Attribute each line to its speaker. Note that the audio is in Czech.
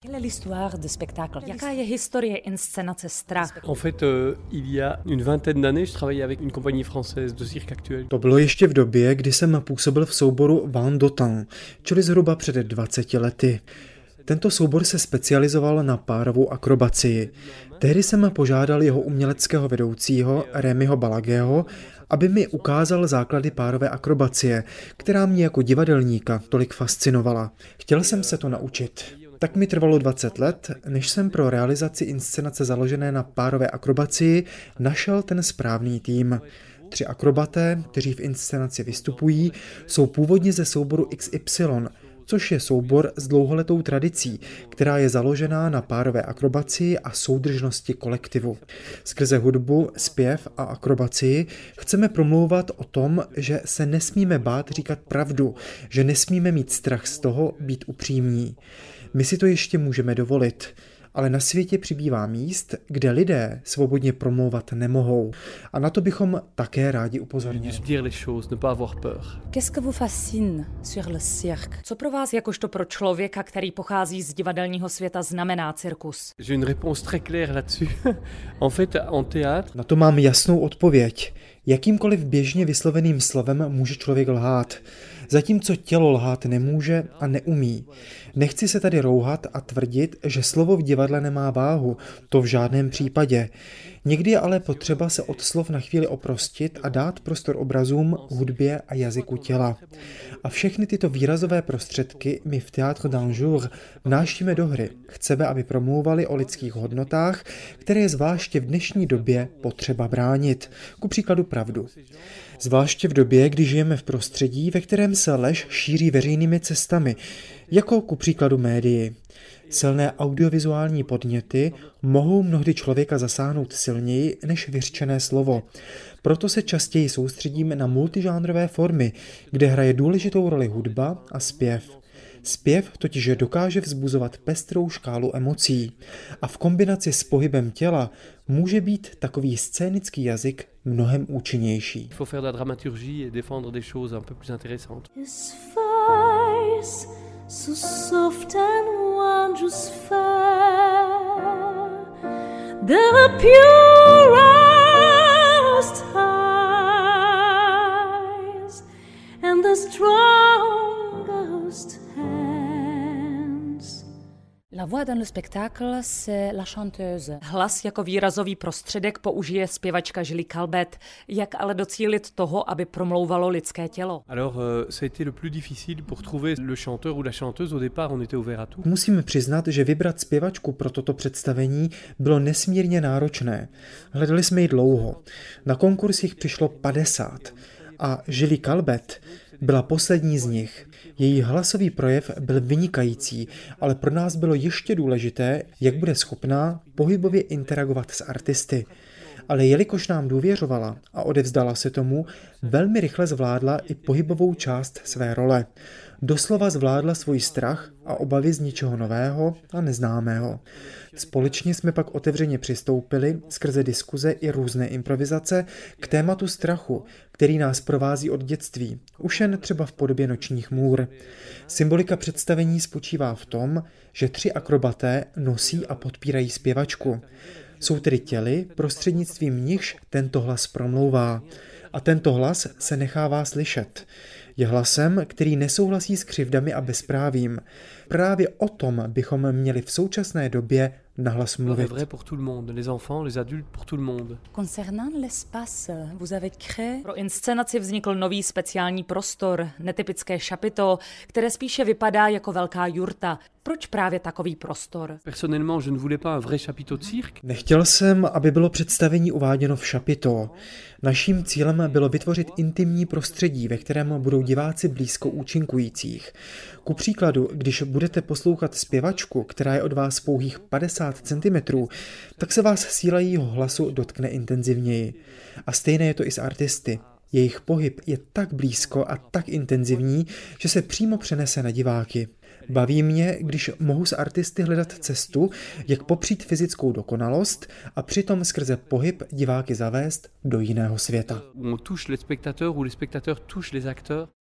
Speaker 1: Jaká je historie inscenace Strach?
Speaker 2: En fait, il y a une vingtaine d'années, je travaillais avec une compagnie française de cirque actuel.
Speaker 3: To bylo ještě v době, kdy jsem působil v souboru Van Dotan, čili zhruba před 20 lety. Tento soubor se specializoval na párovou akrobacii. Tehdy jsem požádal jeho uměleckého vedoucího Rémiho Balagého, aby mi ukázal základy párové akrobacie, která mě jako divadelníka tolik fascinovala. Chtěl jsem se to naučit. Tak mi trvalo 20 let, než jsem pro realizaci inscenace založené na párové akrobacii našel ten správný tým. 3 akrobaté, kteří v inscenaci vystupují, jsou původně ze souboru XY, což je soubor s dlouholetou tradicí, která je založená na párové akrobacii a soudržnosti kolektivu. Skrze hudbu, zpěv a akrobacii chceme promlouvat o tom, že se nesmíme bát říkat pravdu, že nesmíme mít strach z toho být upřímní. My si to ještě můžeme dovolit, ale na světě přibývá míst, kde lidé svobodně promlouvat nemohou. A na to bychom také rádi upozornili.
Speaker 1: Qu'est-ce que vous fascine sur le cirque? Co pro vás jakožto pro člověka, který pochází z divadelního světa, znamená cirkus?
Speaker 2: J'ai une réponse très claire là-dessus. En fait, en théâtre...
Speaker 3: Na to mám jasnou odpověď. Jakýmkoliv běžně vysloveným slovem může člověk lhát, zatímco tělo lhát nemůže a neumí. Nechci se tady rouhat a tvrdit, že slovo v divadle nemá váhu, to v žádném případě. Někdy je ale potřeba se od slov na chvíli oprostit a dát prostor obrazům, hudbě a jazyku těla. A všechny tyto výrazové prostředky my v Théâtre d'un jour vnášíme do hry. Chceme, aby promlouvali o lidských hodnotách, které je zvláště v dnešní době potřeba bránit. Ku příkladu pravdu. Zvláště v době, kdy žijeme v prostředí, ve kterém se lež šíří veřejnými cestami, jako ku příkladu médii. Silné audiovizuální podněty mohou mnohdy člověka zasáhnout silněji než vyřčené slovo. Proto se častěji soustředíme na multižánrové formy, kde hraje důležitou roli hudba a zpěv. Zpěv totiž dokáže vzbuzovat pestrou škálu emocí a v kombinaci s pohybem těla může být takový scénický jazyk mnohem účinnější.
Speaker 2: Il faut faire de la dramaturgie et défendre des choses un peu plus intéressantes.
Speaker 4: His face, so soft and wondrous fair, the purest eyes and the strongest hands.
Speaker 1: La voix dans le spectacle, c'est la chanteuse. Hlas jako výrazový prostředek použije zpěvačka Julie Calvet. Jak ale docílit toho, aby promlouvalo lidské tělo?
Speaker 2: Alors, ça a été le plus difficile pour trouver le chanteur ou la chanteuse. Au départ, on était ouvert à tout.
Speaker 3: Musíme přiznat, že vybrat zpěvačku pro toto představení bylo nesmírně náročné. Hledali jsme ji dlouho. Na konkurs jich přišlo 50 a Julie Calvet byla poslední z nich. Její hlasový projev byl vynikající, ale pro nás bylo ještě důležité, jak bude schopná pohybově interagovat s artisty. Ale jelikož nám důvěřovala a odevzdala se tomu, velmi rychle zvládla i pohybovou část své role. Doslova zvládla svůj strach a obavy z něčeho nového a neznámého. Společně jsme pak otevřeně přistoupili skrze diskuze i různé improvizace k tématu strachu, který nás provází od dětství, už jen třeba v podobě nočních můr. Symbolika představení spočívá v tom, že 3 akrobaté nosí a podpírají zpěvačku. Jsou tedy těly, prostřednictvím nichž tento hlas promlouvá. A tento hlas se nechává slyšet. Je hlasem, který nesouhlasí s křivdami a bezprávím. Právě o tom bychom měli v současné době nahlas mluvit.
Speaker 1: Concernant l'espace, vous avez créé... Pro inscenaci vznikl nový speciální prostor, netypické šapito, které spíše vypadá jako velká jurta. Proč právě takový prostor?
Speaker 2: Personnellement, je ne voulais pas un vrai chapiteau de cirque.
Speaker 3: Nechtěl jsem, aby bylo představení uváděno v šapito. Naším cílem bylo vytvořit intimní prostředí, ve kterém budou diváci blízko účinkujících. Ku příkladu, když budete poslouchat zpěvačku, která je od vás pouhých 50 cm, tak se vás síla jejího hlasu dotkne intenzivněji. A stejné je to i s artisty. Jejich pohyb je tak blízko a tak intenzivní, že se přímo přenese na diváky. Baví mě, když mohu s artisty hledat cestu, jak popřít fyzickou dokonalost a přitom skrze pohyb diváky zavést do jiného světa.
Speaker 2: On touche les spectateurs ou les spectateurs touchent les acteurs.